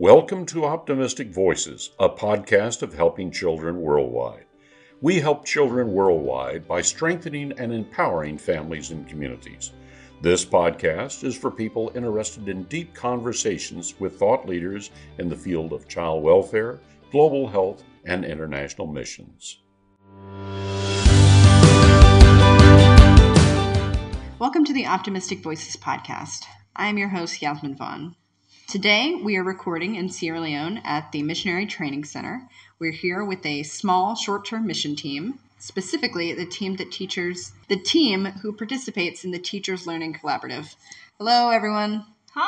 Welcome to Optimistic Voices, a podcast of helping children worldwide. We help children worldwide by strengthening and empowering families and communities. This podcast is for people interested in deep conversations with thought leaders in the field of child welfare, global health, and international missions. Welcome to the Optimistic Voices podcast. I am your host, Yasmin Vaughn. Today, we are recording in Sierra Leone at the Missionary Training Center. We're here with a small short-term mission team, specifically the team who participates in the Teachers Learning Collaborative. Hello, everyone.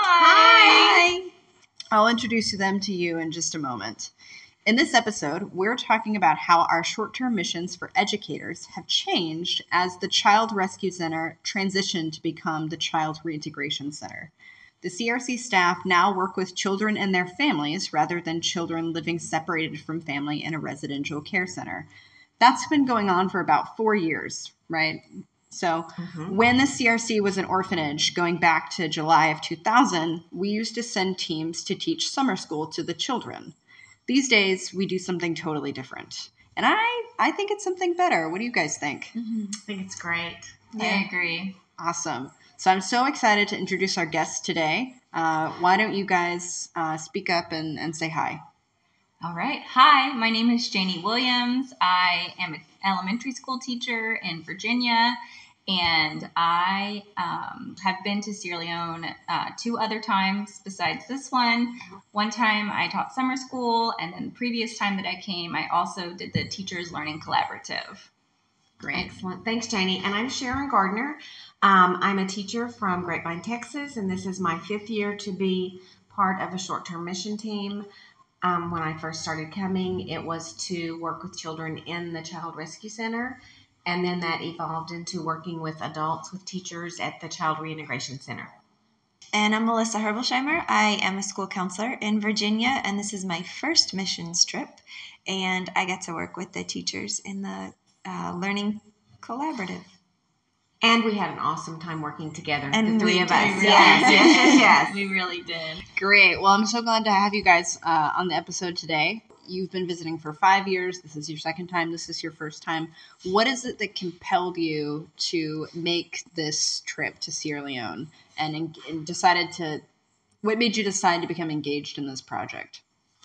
Hi. I'll introduce them to you in just a moment. In this episode, we're talking about how our short-term missions for educators have changed as the Child Rescue Center transitioned to become the Child Reintegration Center. The CRC staff now work with children and their families rather than children living separated from family in a residential care center. That's been going on for about 4 years, right? So when the CRC was an orphanage going back to July of 2000, we used to send teams to teach summer school to the children. These days, we do something totally different. And I think it's something better. What do you guys think? I think it's great. Yeah. I agree. Awesome. So I'm so excited to introduce our guests today. Why don't you guys speak up and say hi? All right. Hi, my name is Janie Williams. I am an elementary school teacher in Virginia, and I have been to Sierra Leone 2 other times besides this one. One time I taught summer school, and then the previous time that I came, I also did the Teachers Learning Collaborative. Great. Excellent. Thanks, Janie. And I'm Sharon Gardner. I'm a teacher from Grapevine, Texas, and this is my 5th year to be part of a short-term mission team. When I first started coming, it was to work with children in the Child Rescue Center, and then that evolved into working with adults, with teachers at the Child Reintegration Center. And I'm Melissa Herbolsheimer. I am a school counselor in Virginia, and this is my first missions trip, and I get to work with the teachers in the Learning Collaborative. And we had an awesome time working together, and the 3 of us. Yes. We really did. Great. Well, I'm so glad to have you guys on the episode today. You've been visiting for 5 years. This is your second time. This is your first time. What is it that compelled you to make this trip to Sierra Leone and what made you decide to become engaged in this project?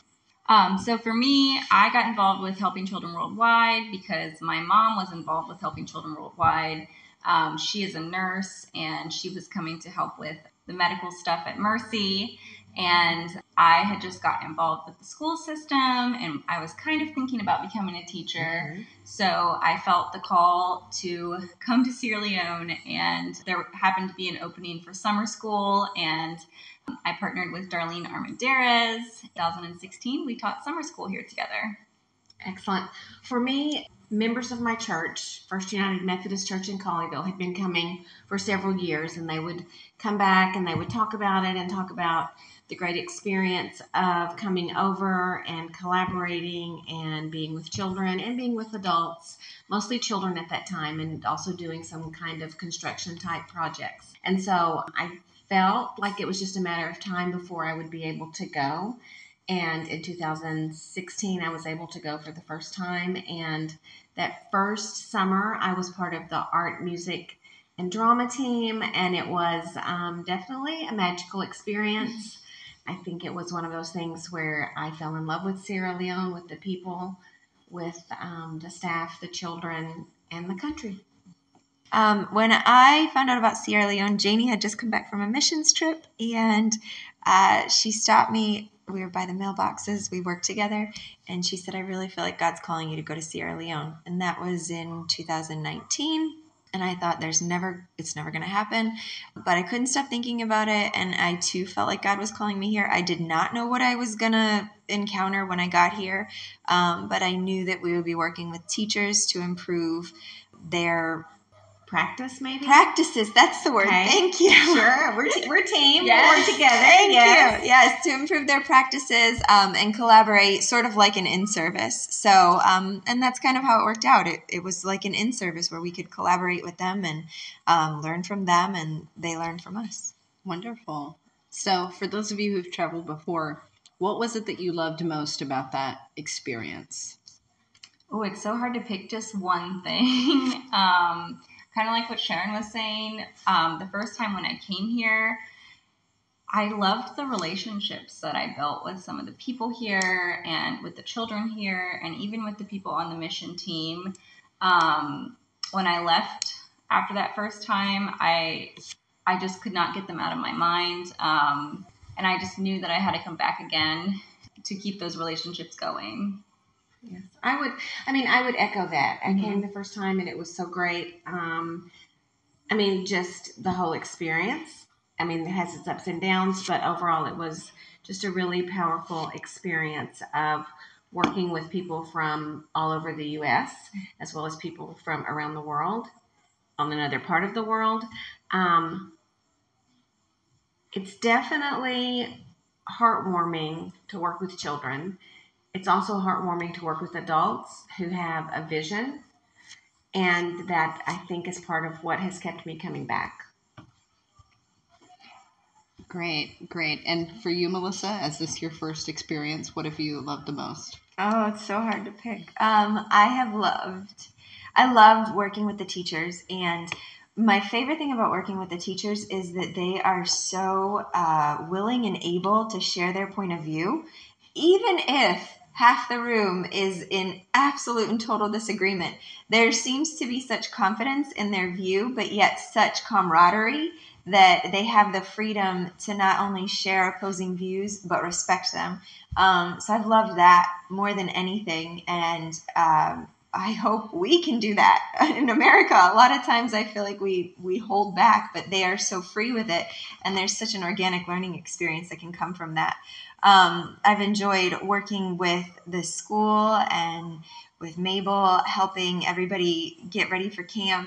So for me, I got involved with Helping Children Worldwide because my mom was involved with Helping Children Worldwide. She is a nurse, and she was coming to help with the medical stuff at Mercy. And I had just gotten involved with the school system, and I was kind of thinking about becoming a teacher. So I felt the call to come to Sierra Leone, and there happened to be an opening for summer school, and I partnered with Darlene Armendariz. In 2016, we taught summer school here together. Excellent. For me, members of my church, First United Methodist Church in Colleyville, had been coming for several years, and they would come back and they would talk about it and talk about the great experience of coming over and collaborating and being with children and being with adults, mostly children at that time, and also doing some kind of construction type projects. And so I felt like it was just a matter of time before I would be able to go. And in 2016, I was able to go for the first time. And that first summer, I was part of the art, music, and drama team. And it was definitely a magical experience. I think it was one of those things where I fell in love with Sierra Leone, with the people, with the staff, the children, and the country. When I found out about Sierra Leone, Janie had just come back from a missions trip, and she stopped me. We were by the mailboxes. We worked together, and she said, I really feel like God's calling you to go to Sierra Leone. And that was in 2019. And I thought it's never going to happen. But I couldn't stop thinking about it. And I too felt like God was calling me here. I did not know what I was going to encounter when I got here. But I knew that we would be working with teachers to improve their practices. That's the word. Okay. Thank you. Sure. We're team. Yes. We'll work together. Thank you. Yes, to improve their practices and collaborate, sort of like an in-service. So, and that's kind of how it worked out. It was like an in-service where we could collaborate with them and learn from them, and they learned from us. Wonderful. So for those of you who've traveled before, What was it that you loved most about that experience? Oh, it's so hard to pick just one thing. Kind of like what Sharon was saying. The first time when I came here, I loved the relationships that I built with some of the people here and with the children here and even with the people on the mission team. When I left after that first time, I just could not get them out of my mind. And I just knew that I had to come back again to keep those relationships going. Yes, I would echo that. I came the first time and it was so great. Just the whole experience. It has its ups and downs, but overall it was just a really powerful experience of working with people from all over the U.S. as well as people from around the world, on another part of the world. It's definitely heartwarming to work with children. It's also heartwarming to work with adults who have a vision, and that I think is part of what has kept me coming back. Great, great. And for you, Melissa, is this your first experience? What have you loved the most? Oh, it's so hard to pick. I loved working with the teachers, and my favorite thing about working with the teachers is that they are so willing and able to share their point of view, even if half the room is in absolute and total disagreement. There seems to be such confidence in their view, but yet such camaraderie that they have the freedom to not only share opposing views, but respect them. So I've loved that more than anything. And I hope we can do that in America. A lot of times I feel like we hold back, but they are so free with it. And there's such an organic learning experience that can come from that. I've enjoyed working with the school and with Mabel, helping everybody get ready for camp,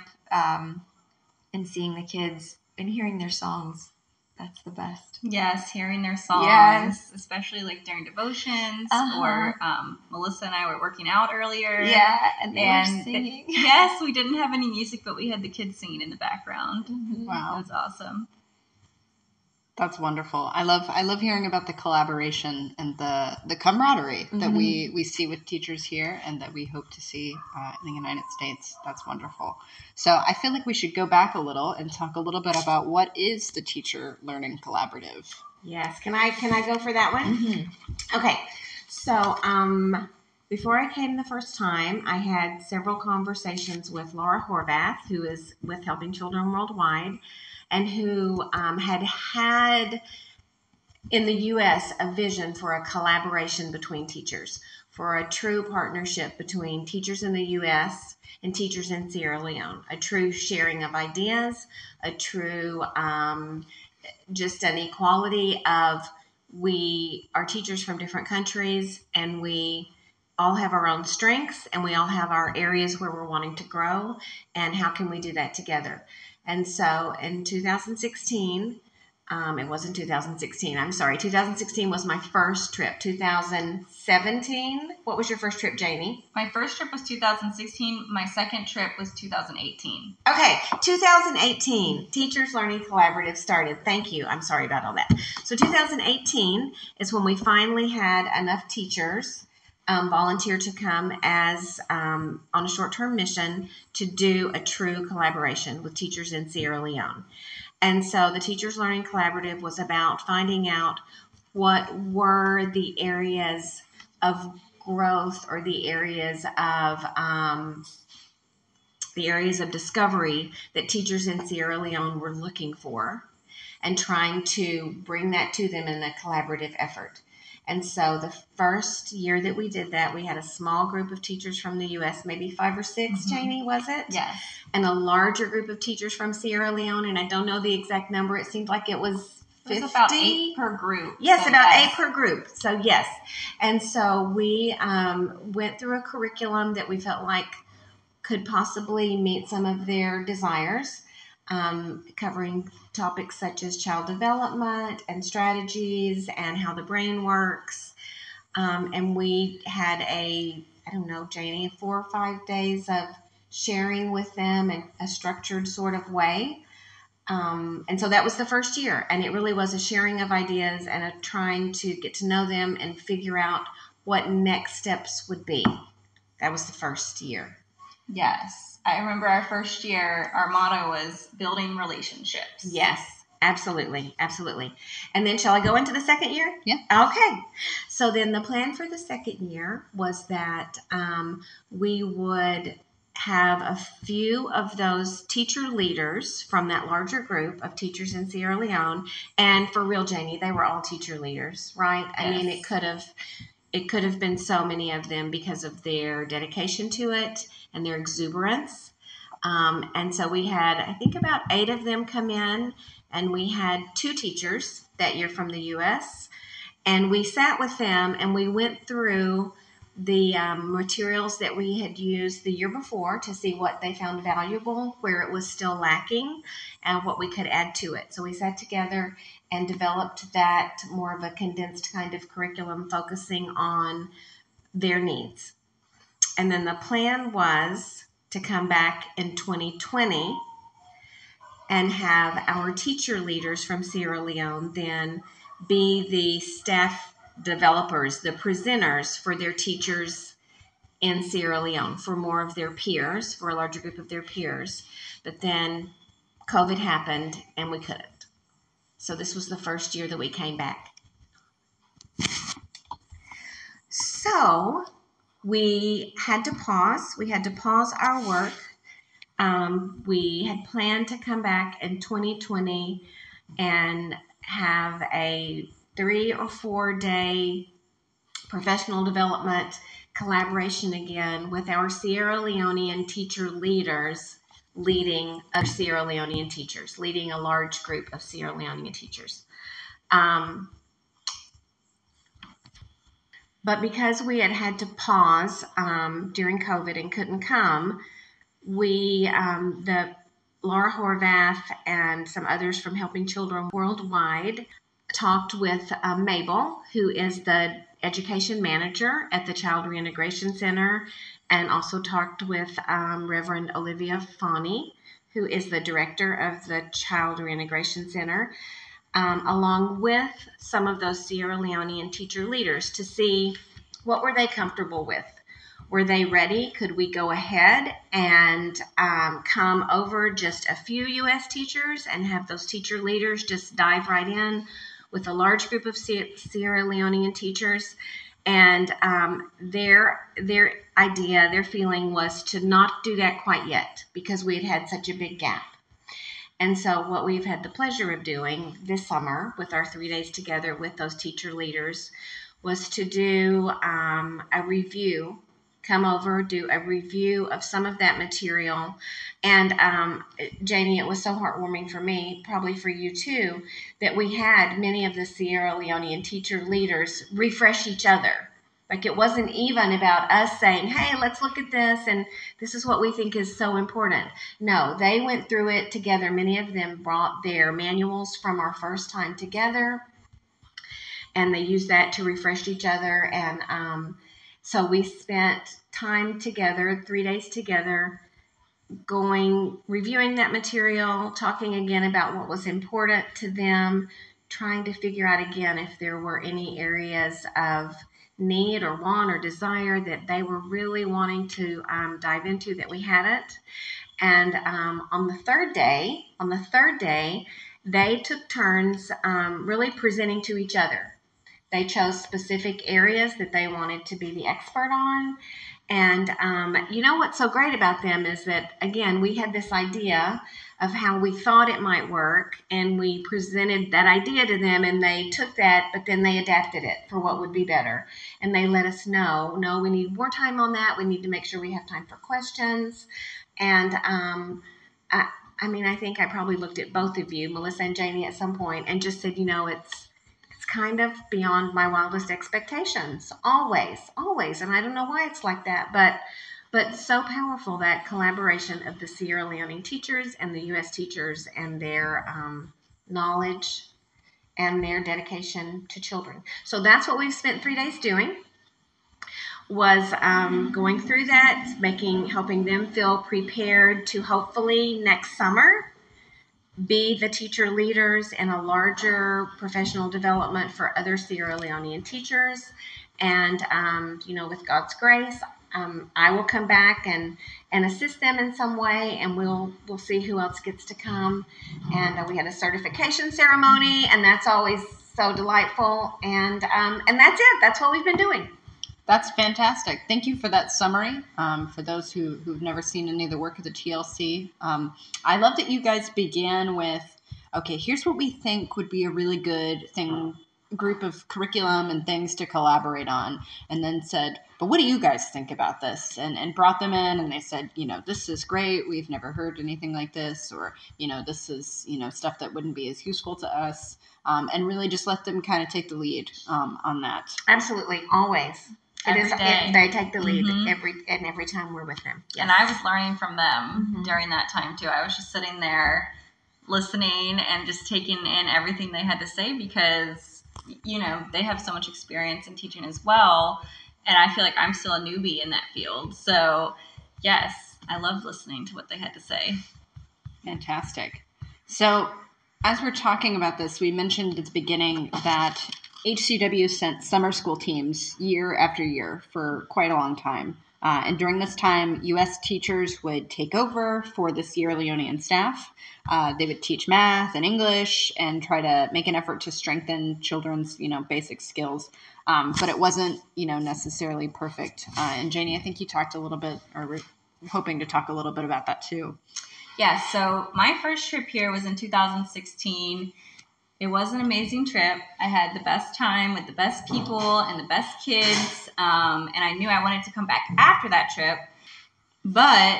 and seeing the kids and hearing their songs. That's the best. Yes, hearing their songs, Yes. especially like during devotions, Uh-huh. or Melissa and I were working out earlier. Yeah, and they were singing. Yes, we didn't have any music, but we had the kids singing in the background. Wow. That was awesome. That's wonderful. I love hearing about the collaboration and the camaraderie that we see with teachers here and that we hope to see in the United States. That's wonderful. So I feel like we should go back a little and talk a little bit about what is the Teacher Learning Collaborative. Yes, can I go for that one? Mm-hmm. Okay, so before I came the first time, I had several conversations with Laura Horvath, who is with Helping Children Worldwide, and who had in the U.S. a vision for a collaboration between teachers, for a true partnership between teachers in the U.S. and teachers in Sierra Leone, a true sharing of ideas, a true just an equality of we are teachers from different countries and we all have our own strengths and we all have our areas where we're wanting to grow, and how can we do that together? And so in 2016, it wasn't 2016, I'm sorry, 2016 was my first trip. 2017, what was your first trip, Jamie? My first trip was 2016. My second trip was 2018. Okay, 2018, Teachers Learning Collaborative started. Thank you. I'm sorry about all that. So 2018 is when we finally had enough teachers volunteer to come as on a short-term mission to do a true collaboration with teachers in Sierra Leone. And so the Teachers Learning Collaborative was about finding out what were the areas of growth or the areas of discovery that teachers in Sierra Leone were looking for, and trying to bring that to them in a collaborative effort. And so the first year that we did that, we had a small group of teachers from the U.S., maybe 5 or 6, Janie, was it? Yes. And a larger group of teachers from Sierra Leone, and I don't know the exact number. It seemed like it was 50. It was about 8 per group. Yes, so about yes. 8 per group. So yes. And so we went through a curriculum that we felt like could possibly meet some of their desires, covering topics such as child development and strategies and how the brain works. And we had Janie, 4 or 5 days of sharing with them in a structured sort of way. And so that was the first year, and it really was a sharing of ideas and a trying to get to know them and figure out what next steps would be. That was the first year. Yes. I remember our first year, our motto was building relationships. Yes, absolutely. Absolutely. And then shall I go into the second year? Yeah. Okay. So then the plan for the second year was that we would have a few of those teacher leaders from that larger group of teachers in Sierra Leone. And for real, Janie, they were all teacher leaders, right? I mean, it could have been so many of them because of their dedication to it and their exuberance. And so we had, I think, about 8 of them come in, and we had 2 teachers that year from the U.S., and we sat with them and we went through the materials that we had used the year before to see what they found valuable, where it was still lacking, and what we could add to it. So we sat together and developed that more of a condensed kind of curriculum focusing on their needs. And then the plan was to come back in 2020 and have our teacher leaders from Sierra Leone then be the staff developers, the presenters for their teachers in Sierra Leone, for more of their peers, for a larger group of their peers. But then COVID happened and we couldn't. So this was the first year that we came back. So we had to pause. We had to pause our work. We had planned to come back in 2020 and have a 3 or 4 day professional development collaboration again with our Sierra Leonean teacher leaders leading other Sierra Leonean teachers, leading a large group of Sierra Leonean teachers. But because we had to pause during COVID and couldn't come, Laura Horvath and some others from Helping Children Worldwide talked with Mabel, who is the education manager at the Child Reintegration Center, and also talked with Reverend Olivia Fani, who is the director of the Child Reintegration Center, along with some of those Sierra Leonean teacher leaders to see what were they comfortable with. Were they ready? Could we go ahead and come over just a few U.S. teachers and have those teacher leaders just dive right in with a large group of Sierra Leonean teachers? And their idea, their feeling was to not do that quite yet because we had such a big gap. And so what we've had the pleasure of doing this summer with our 3 days together with those teacher leaders was to do a review. Come over, do a review of some of that material. And Janie, it was so heartwarming for me, probably for you too, that we had many of the Sierra Leonean teacher leaders refresh each other. Like it wasn't even about us saying, hey, let's look at this and this is what we think is so important. No, they went through it together. Many of them brought their manuals from our first time together, and they used that to refresh each other. And so we spent time together, 3 days together, reviewing that material, talking again about what was important to them, trying to figure out again if there were any areas of need or want or desire that they were really wanting to dive into that we hadn't. And on the third day, they took turns really presenting to each other. They chose specific areas that they wanted to be the expert on. And you know what's so great about them is that, again, we had this idea of how we thought it might work, and we presented that idea to them, and they took that, but then they adapted it for what would be better. And they let us know, no, we need more time on that. We need to make sure we have time for questions. And I think I probably looked at both of you, Melissa and Janie, at some point and just said, it's kind of beyond my wildest expectations. Always. And I don't know why it's like that, but so powerful, that collaboration of the Sierra Leone teachers and the U.S. teachers and their knowledge and their dedication to children. So that's what we've spent 3 days doing, was going through that, helping them feel prepared to hopefully next summer be the teacher leaders in a larger professional development for other Sierra Leonean teachers. And, with God's grace, I will come back and assist them in some way, and we'll see who else gets to come. And we had a certification ceremony, and that's always so delightful. And that's it. That's what we've been doing. That's fantastic. Thank you for that summary. For those who've never seen any of the work of the TLC, I love that you guys began with, okay, here's what we think would be a really good group of curriculum and things to collaborate on, and then said, but what do you guys think about this? And brought them in, and they said, this is great. We've never heard anything like this, or, this is, stuff that wouldn't be as useful to us, and really just let them kind of take the lead on that. Absolutely. Always. They take the lead mm-hmm. every time we're with them. Yes. And I was learning from them during that time too. I was just sitting there listening and just taking in everything they had to say, because they have so much experience in teaching as well, and I feel like I'm still a newbie in that field. So yes, I loved listening to what they had to say. Fantastic. So as we're talking about this, we mentioned at the beginning that HCW sent summer school teams year after year for quite a long time. And during this time, U.S. teachers would take over for the Sierra Leonean staff. They would teach math and English and try to make an effort to strengthen children's, basic skills. But it wasn't, necessarily perfect. And Janie, I think you talked a little bit, or we're hoping to talk a little bit about that too. Yeah, so my first trip here was in 2016. It was an amazing trip. I had the best time with the best people and the best kids, and I knew I wanted to come back after that trip. But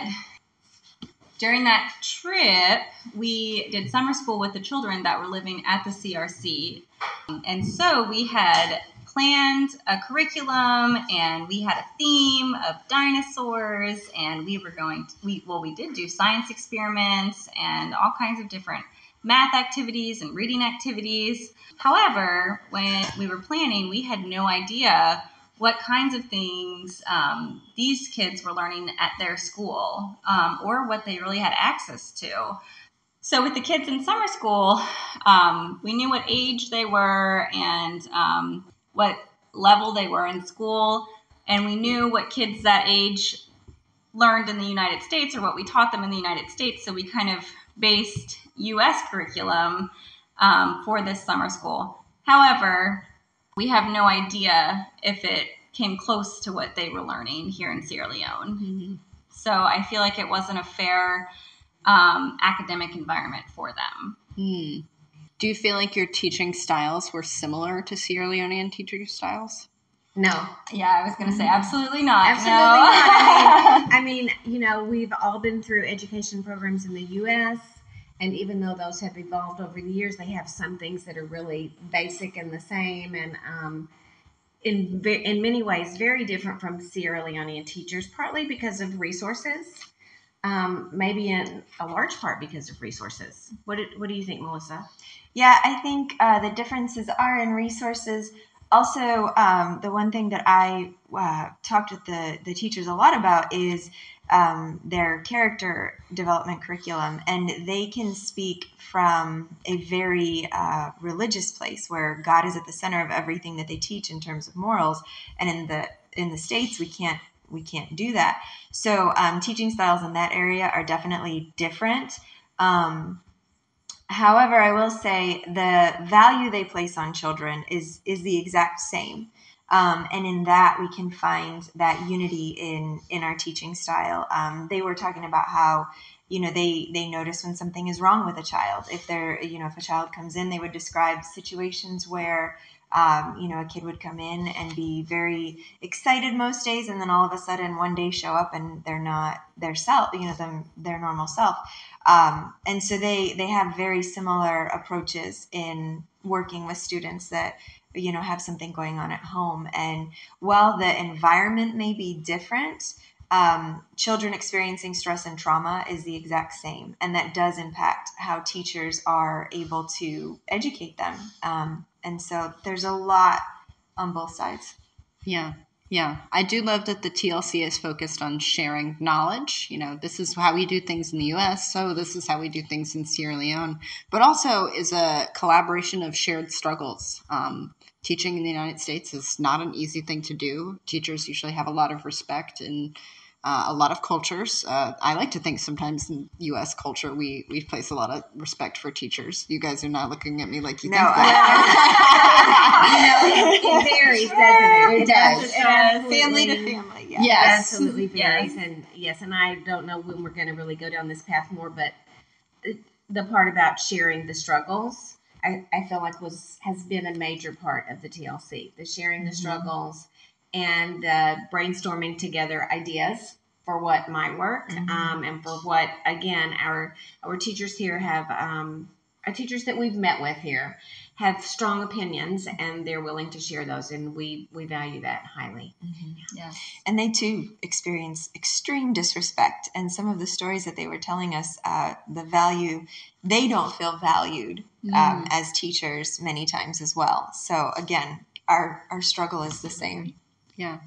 during that trip, we did summer school with the children that were living at the CRC. And so we had planned a curriculum, and we had a theme of dinosaurs, and we did do science experiments and all kinds of different math activities and reading activities. However, when we were planning, we had no idea what kinds of things these kids were learning at their school, or what they really had access to. So with the kids in summer school, we knew what age they were and what level they were in school, and we knew what kids that age learned in the United States, or what we taught them in the United States. So we kind of based U.S. curriculum for this summer school. However, we have no idea if it came close to what they were learning here in Sierra Leone. Mm-hmm. So I feel like it wasn't a fair academic environment for them. Mm. Do you feel like your teaching styles were similar to Sierra Leonean teaching styles? No. Yeah, I was going to say absolutely not. Absolutely not. I mean, we've all been through education programs in the U.S., and even though those have evolved over the years, they have some things that are really basic and the same, and in many ways very different from Sierra Leonean teachers, partly because of resources, maybe in a large part because of resources. What do you think, Melissa? Yeah, I think the differences are in resources. Also, the one thing that I talked with the teachers a lot about is their character development curriculum, and they can speak from a very religious place where God is at the center of everything that they teach in terms of morals. And in the States, we can't do that. So teaching styles in that area are definitely different. However, I will say the value they place on children is the exact same. And in that, we can find that unity in our teaching style. They were talking about how, they notice when something is wrong with a child. If if a child comes in, they would describe situations where, a kid would come in and be very excited most days, and then all of a sudden one day show up and they're not their self, their normal self. And so they have very similar approaches in working with students that, have something going on at home. And while the environment may be different, children experiencing stress and trauma is the exact same. And that does impact how teachers are able to educate them. And so there's a lot on both sides. Yeah. Yeah, I do love that the TLC is focused on sharing knowledge. This is how we do things in the US, so this is how we do things in Sierra Leone, but also is a collaboration of shared struggles. Teaching in the United States is not an easy thing to do. Teachers usually have a lot of respect in a lot of cultures. I like to think sometimes in U.S. culture we place a lot of respect for teachers. You guys are not looking at me like you think that. It varies, doesn't it? It does. It absolutely, Family to family, yeah. Yes. Absolutely varies. And I don't know when we're going to really go down this path more, but the part about sharing the struggles, I feel like has been a major part of the TLC, the sharing the struggles and brainstorming together ideas for what might work, and for what, again, our teachers here have, our teachers that we've met with here have strong opinions, and they're willing to share those, and we value that highly. Yes. And they too experience extreme disrespect. And some of the stories that they were telling us, the value, they don't feel valued as teachers many times as well. So again, our struggle is the same. Yeah.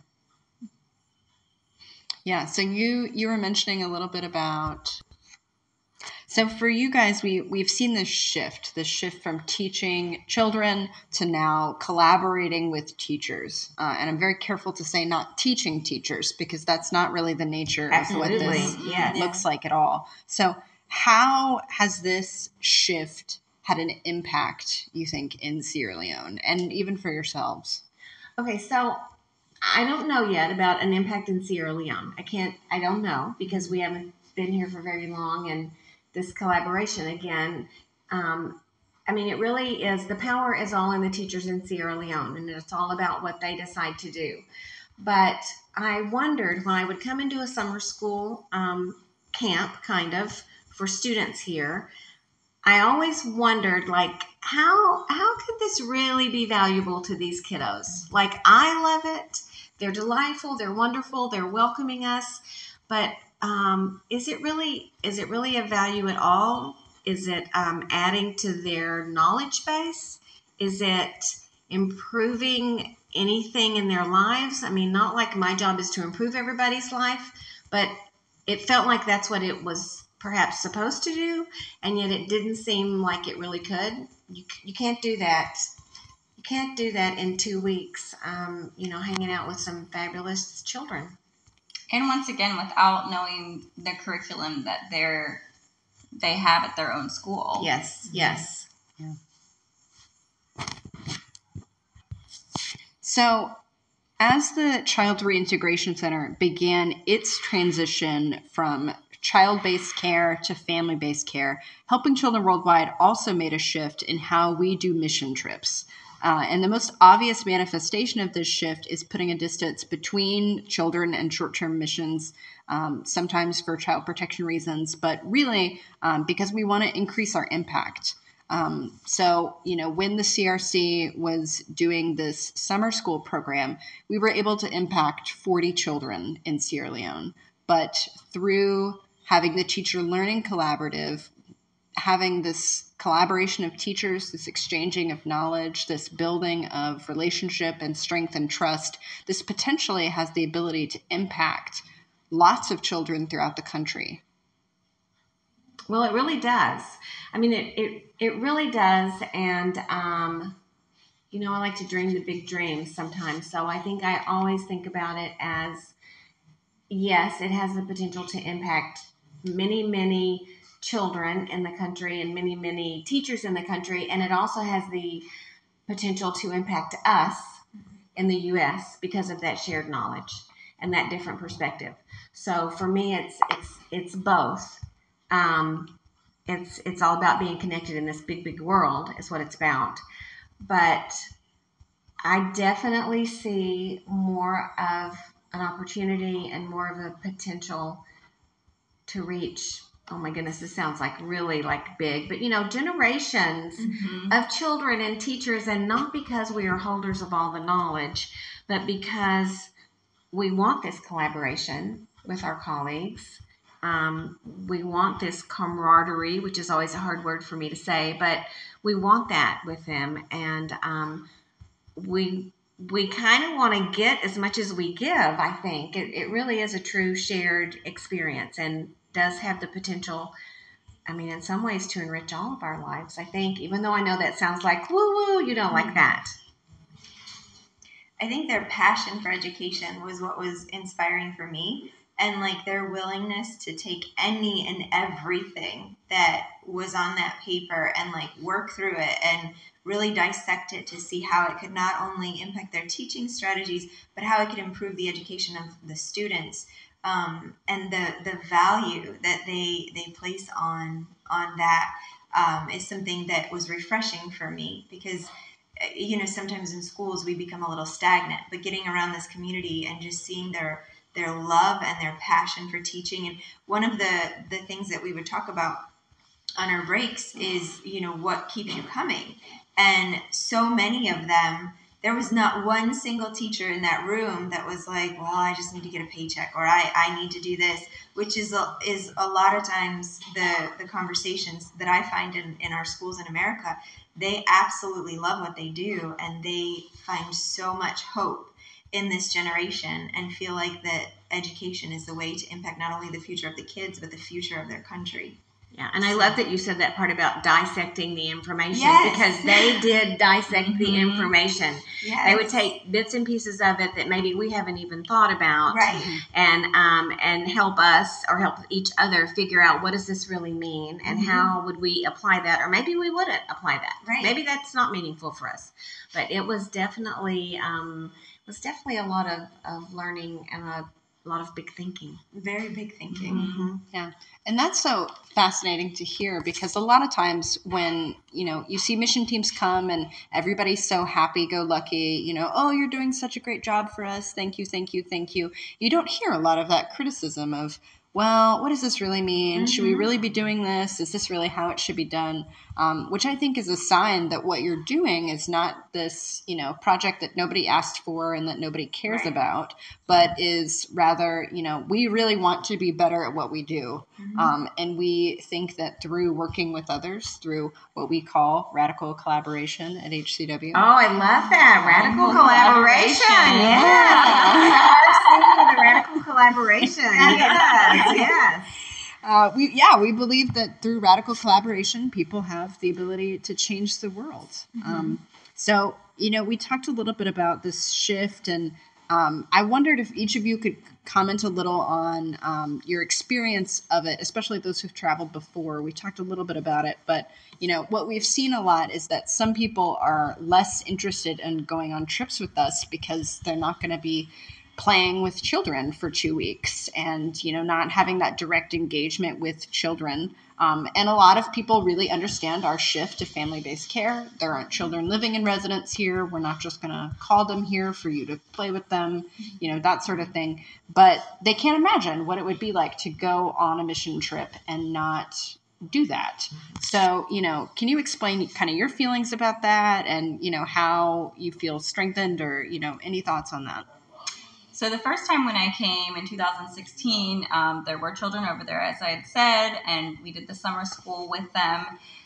Yeah. So you were mentioning a little bit about. So for you guys, we've seen this shift from teaching children to now collaborating with teachers. And I'm very careful to say not teaching teachers, because that's not really the nature of what this looks like at all. So how has this shift had an impact, you think, in Sierra Leone, and even for yourselves? Okay, so I don't know yet about an impact in Sierra Leone. I don't know, because we haven't been here for very long, and this collaboration again, it really is, the power is all in the teachers in Sierra Leone, and it's all about what they decide to do. But I wondered, when I would come into a summer school camp, kind of, for students here, I always wondered, like, how could this really be valuable to these kiddos? Like, I love it. They're delightful. They're wonderful. They're welcoming us. But is it really a value at all? Is it adding to their knowledge base? Is it improving anything in their lives? I mean, not like my job is to improve everybody's life, but it felt like that's what it was perhaps supposed to do, and yet it didn't seem like it really could. You can't do that. You can't do that in 2 weeks, hanging out with some fabulous children. And once again, without knowing the curriculum that they have at their own school. Yes. Yeah. So, as the Child Reintegration Center began its transition from child-based care to family-based care, Helping Children Worldwide also made a shift in how we do mission trips. And the most obvious manifestation of this shift is putting a distance between children and short-term missions, sometimes for child protection reasons, but really because we want to increase our impact. So, when the CRC was doing this summer school program, we were able to impact 40 children in Sierra Leone. But through having the Teacher Learning Collaborative, having this collaboration of teachers, this exchanging of knowledge, this building of relationship and strength and trust, this potentially has the ability to impact lots of children throughout the country. Well, it really does. I mean, it really does. And, I like to dream the big dreams sometimes. So I think I always think about it as, yes, it has the potential to impact many, many children in the country and many, many teachers in the country. And it also has the potential to impact us in the U.S. because of that shared knowledge and that different perspective. So for me, it's both. It's all about being connected in this big, big world is what it's about. But I definitely see more of an opportunity and more of a potential to reach, oh my goodness, this sounds like really like big, but generations of children and teachers, and not because we are holders of all the knowledge, but because we want this collaboration with our colleagues. We want this camaraderie, which is always a hard word for me to say, but we want that with them. And we we kind of want to get as much as we give. I think it really is a true shared experience and does have the potential, I mean, in some ways to enrich all of our lives. I think, even though I know that sounds like woo-woo, you don't like that. I think their passion for education was what was inspiring for me, and like their willingness to take any and everything that was on that paper and like work through it and really dissect it to see how it could not only impact their teaching strategies, but how it could improve the education of the students, and the value that they place on that is something that was refreshing for me, because sometimes in schools we become a little stagnant, but getting around this community and just seeing their love and their passion for teaching. And one of the things that we would talk about on our breaks is, what keeps you coming? And so many of them, there was not one single teacher in that room that was like, well, I just need to get a paycheck, or I need to do this, which is a lot of times the conversations that I find in our schools in America. They absolutely love what they do, and they find so much hope in this generation and feel like that education is the way to impact not only the future of the kids, but the future of their country. Yeah, and I love that you said that part about dissecting the information, Yes. because they did dissect the information. Yes. They would take bits and pieces of it that maybe we haven't even thought about, Right. and help us or help each other figure out, what does this really mean, and how would we apply that, or maybe we wouldn't apply that. Right. Maybe that's not meaningful for us, but it was definitely a lot of learning and a lot of big thinking. Very big thinking. Mm-hmm. Yeah. And that's so fascinating to hear, because a lot of times when, you see mission teams come and everybody's so happy-go-lucky, oh, you're doing such a great job for us. Thank you, thank you, thank you. You don't hear a lot of that criticism of, well, what does this really mean? Should we really be doing this? Is this really how it should be done? Which I think is a sign that what you're doing is not this, project that nobody asked for and that nobody cares about, but is rather, we really want to be better at what we do. And we think that through working with others, through what we call radical collaboration at HCW. Oh, I love that. Radical collaboration. Yeah. The radical collaboration. Yes. We believe that through radical collaboration, people have the ability to change the world. So, we talked a little bit about this shift, and I wondered if each of you could comment a little on your experience of it, especially those who've traveled before. We talked a little bit about it, but what we've seen a lot is that some people are less interested in going on trips with us because they're not going to be playing with children for 2 weeks and, not having that direct engagement with children. And a lot of people really understand our shift to family-based care. There aren't children living in residence here. We're not just going to call them here for you to play with them, that sort of thing. But they can't imagine what it would be like to go on a mission trip and not do that. So, can you explain kind of your feelings about that and, how you feel strengthened or, any thoughts on that? So the first time when I came in 2016, there were children over there, as I had said, and we did the summer school with them.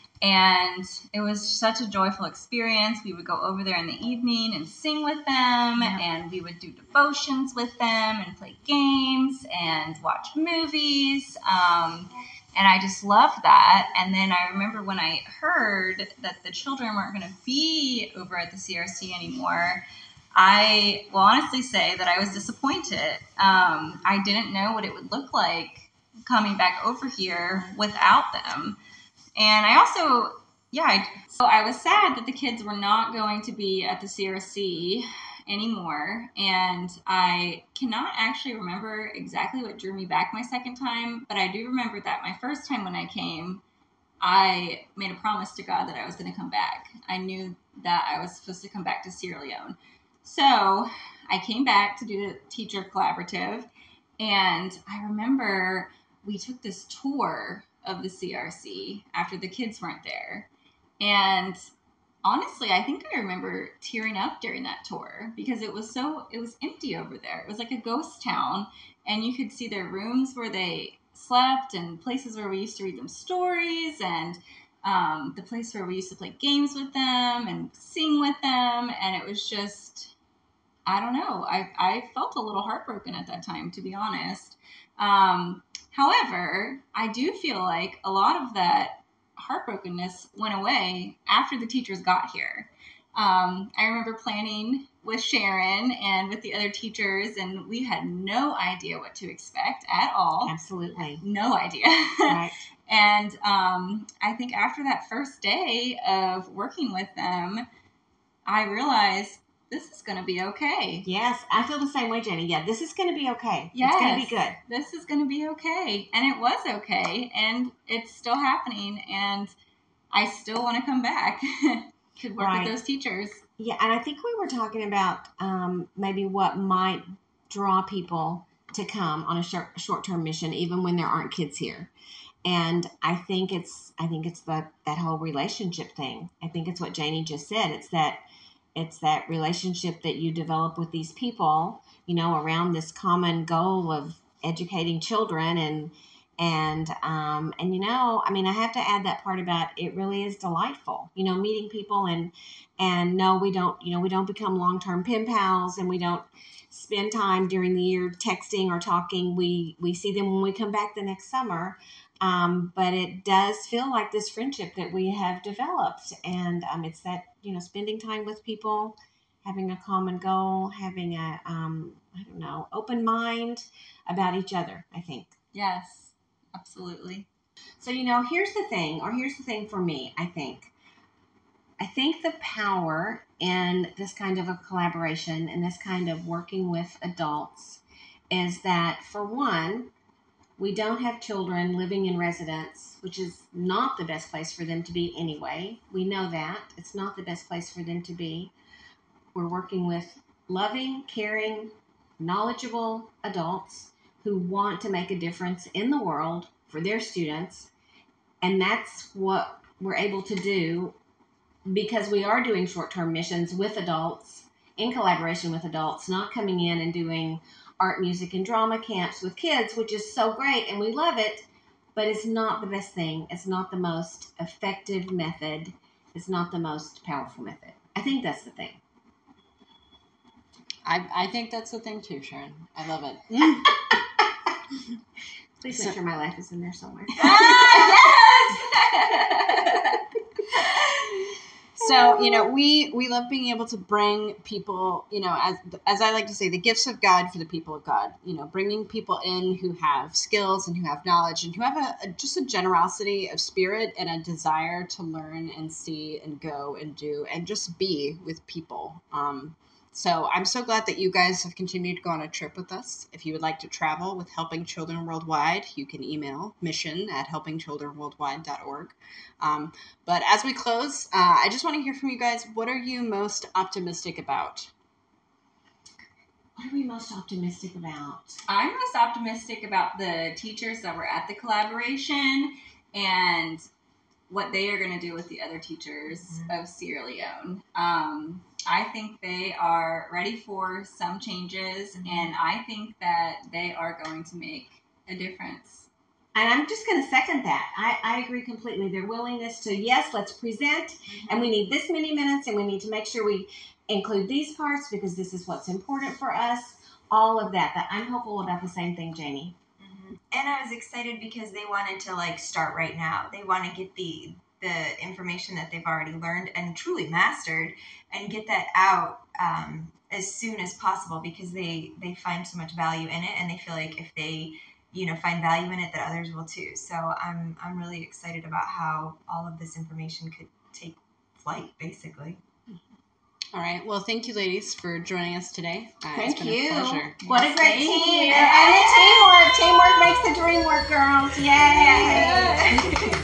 And it was such a joyful experience. We would go over there in the evening and sing with them, and we would do devotions with them and play games and watch movies. And I just loved that. And then I remember when I heard that the children weren't going to be over at the CRC anymore, I will honestly say that I was disappointed. I didn't know what it would look like coming back over here without them. And I also, so I was sad that the kids were not going to be at the CRC anymore. And I cannot actually remember exactly what drew me back my second time, but I do remember that my first time when I came, I made a promise to God that I was going to come back. I knew that I was supposed to come back to Sierra Leone. So I came back to do the teacher collaborative, and I remember we took this tour of the CRC after the kids weren't there. And honestly, I think I remember tearing up during that tour because it was empty over there. It was like a ghost town, and you could see their rooms where they slept and places where we used to read them stories, and the place where we used to play games with them and sing with them. And it was just I don't know. I felt a little heartbroken at that time, to be honest. However, I do feel like a lot of that heartbrokenness went away after the teachers got here. I remember planning with Sharon and with the other teachers, and we had no idea what to expect at all. Absolutely. No idea. Right. And I think after that first day of working with them, I realized this is going to be okay. Yes, I feel the same way, Jenny. Yeah, this is going to be okay. Yes, it's going to be good. This is going to be okay. And it was okay. And it's still happening. And I still want to come back to work with those teachers. Yeah, and I think we were talking about maybe what might draw people to come on a short-term mission, even when there aren't kids here. And I think it's that whole relationship thing. I think it's what Janie just said. It's that relationship that you develop with these people, around this common goal of educating children and I have to add that part about it really is delightful, meeting people and no, we don't become long-term pen pals, and we don't spend time during the year texting or talking. We see them when we come back the next summer. But it does feel like this friendship that we have developed, and it's that spending time with people, having a common goal, having a open mind about each other. I think. Yes, absolutely. So here's the thing for me. I think the power in this kind of a collaboration and this kind of working with adults is that, for one, we don't have children living in residence, which is not the best place for them to be anyway. We know that. It's not the best place for them to be. We're working with loving, caring, knowledgeable adults who want to make a difference in the world for their students. And that's what we're able to do because we are doing short-term missions with adults, in collaboration with adults, not coming in and doing art, music, and drama camps with kids, which is so great, and we love it, but it's not the best thing. It's not the most effective method. It's not the most powerful method. I think that's the thing. I think that's the thing too, Sharon. I love it. Please make sure my life is in there somewhere. Yes! So, we love being able to bring people, as I like to say, the gifts of God for the people of God, bringing people in who have skills and who have knowledge and who have just a generosity of spirit and a desire to learn and see and go and do and just be with people. So I'm so glad that you guys have continued to go on a trip with us. If you would like to travel with Helping Children Worldwide, you can email mission@helpingchildrenworldwide.org. But as we close, I just want to hear from you guys. What are you most optimistic about? What are we most optimistic about? I'm most optimistic about the teachers that were at the collaboration and what they are going to do with the other teachers of Sierra Leone. I think they are ready for some changes, and I think that they are going to make a difference. And I'm just going to second that. I agree completely. Their willingness to, yes, let's present, and we need this many minutes, and we need to make sure we include these parts because this is what's important for us. All of that. I'm hopeful about the same thing, Janie. And I was excited because they wanted to start right now. They want to get the information that they've already learned and truly mastered and get that out as soon as possible because they find so much value in it, and they feel like if they find value in it that others will too. So I'm really excited about how all of this information could take flight basically. All right. Well, thank you, ladies, for joining us today. Thank it's been you. a pleasure. What a great Thank team. you. And teamwork. Teamwork makes the dream work, girls. Yay.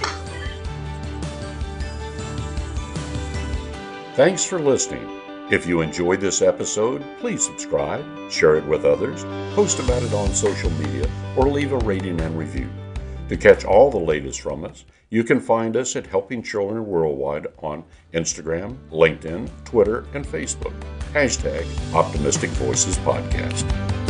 Thanks for listening. If you enjoyed this episode, please subscribe, share it with others, post about it on social media, or leave a rating and review. To catch all the latest from us, you can find us at Helping Children Worldwide on Instagram, LinkedIn, Twitter, and Facebook. #Optimistic Voices Podcast.